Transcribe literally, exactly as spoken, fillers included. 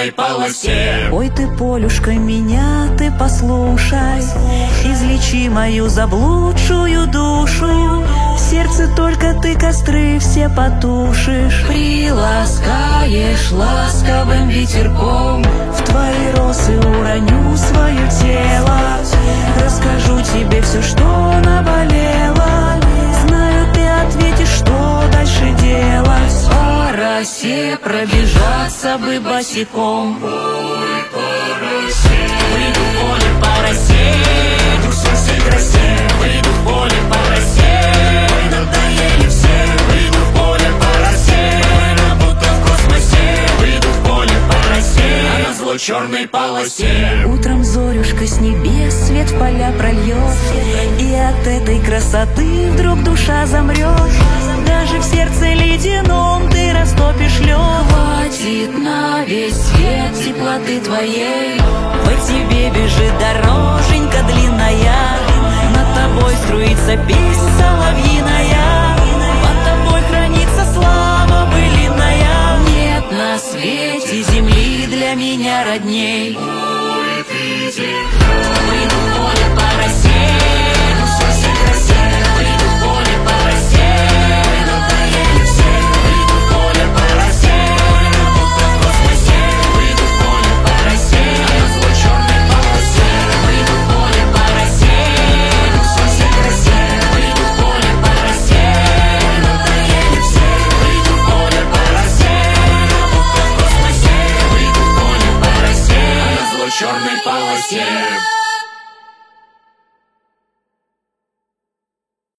черной полосе. Ой, ты, Полюшка, меня ты послушай, излечи мою заблудшую душу. В сердце только ты костры все потушишь, приласкаешь ласковым ветерком. В твои росы уроню свое тело, расскажу тебе все, что наболело. Знаю, ты ответишь, что дальше делать. По росе пробежаться бы босиком. Ой, по росе. Выйду в поле по росе, Иду со всей красе. выйду в поле по росе. Ой, надоели все. Выйду в поле по росе. Она будто в космосе. Выйду в поле по росе. А назло черной полосе. Утром зорюшка с небес свет в поля прольет, и от этой красоты вдруг душа замрет. Даже в сердце ледяном ты растопишь лед. Хватит на весь свет теплоты твоей, по тебе бежит дороженька длинная. Над тобой струится песнь соловьиная, под тобой хранится слава былиная. Нет на свете земли для меня родней. Ой, ты земля. Выйду в поле по росе, Иду со всей красе. выйду в поле по росе. Надоели все. Выйду в поле по росе. Будто в космосе. Выйду в поле по росе. Назло черной полосе. Выйду в поле по росе, Иду со всей красе. выйду в поле по росе. Надоели все. Выйду в поле по росе. Будто в космосе. Выйду в поле по росе. Назло черной полосе.